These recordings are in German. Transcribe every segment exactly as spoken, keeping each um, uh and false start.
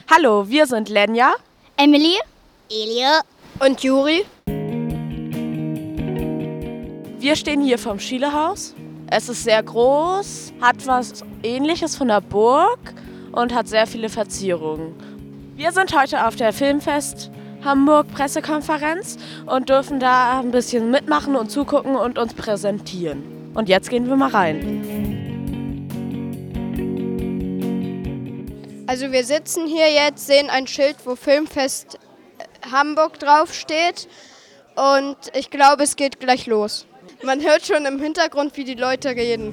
Hallo, wir sind Lenja, Emily, Elia und Juri. Wir stehen hier vom Schielehaus. Es ist sehr groß, hat was Ähnliches von der Burg und hat sehr viele Verzierungen. Wir sind heute auf der Filmfest Hamburg Pressekonferenz und dürfen da ein bisschen mitmachen und zugucken und uns präsentieren. Und jetzt gehen wir mal rein. Also wir sitzen hier jetzt, sehen ein Schild, wo Filmfest Hamburg draufsteht und ich glaube, es geht gleich los. Man hört schon im Hintergrund, wie die Leute reden.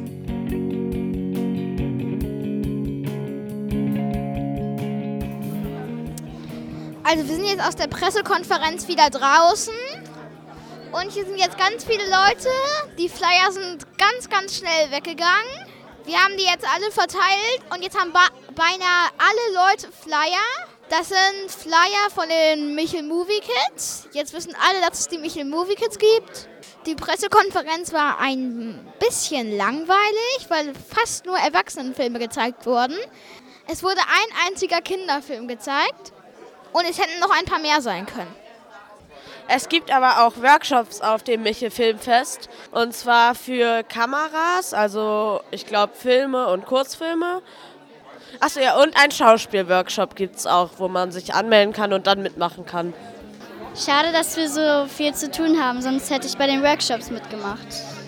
also wir sind jetzt aus der Pressekonferenz wieder draußen und hier sind jetzt ganz viele Leute. Die Flyer sind ganz, ganz schnell weggegangen. Wir haben die jetzt alle verteilt und jetzt haben ba- beinahe alle Leute Flyer. Das sind Flyer von den Michel Movie Kids. Jetzt wissen alle, dass es die Michel Movie Kids gibt. Die Pressekonferenz war ein bisschen langweilig, weil fast nur Erwachsenenfilme gezeigt wurden. Es wurde ein einziger Kinderfilm gezeigt und es hätten noch ein paar mehr sein können. Es gibt aber auch Workshops auf dem Michel Filmfest und zwar für Kameras, also ich glaube Filme und Kurzfilme. Achso, ja, und ein Schauspielworkshop gibt es auch, wo man sich anmelden kann und dann mitmachen kann. Schade, dass wir so viel zu tun haben, sonst hätte ich bei den Workshops mitgemacht.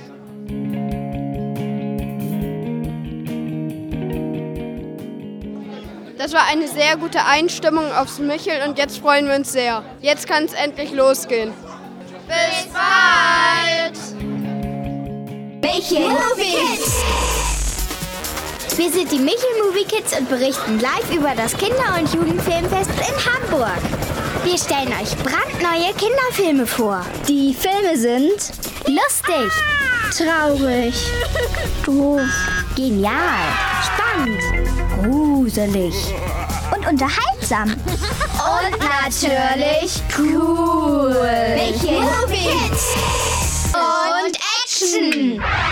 Das war eine sehr gute Einstimmung aufs Michel und jetzt freuen wir uns sehr. Jetzt kann es endlich losgehen. Bis bald! Michel Movie Kids! Wir sind die Michel Movie Kids und berichten live über das Kinder- und Jugendfilmfest in Hamburg. Wir stellen euch brandneue Kinderfilme vor. Die Filme sind lustig, traurig, doof, genial, spannend, gruselig und unterhaltsam. Und natürlich cool. Michel Movie Kids und Action.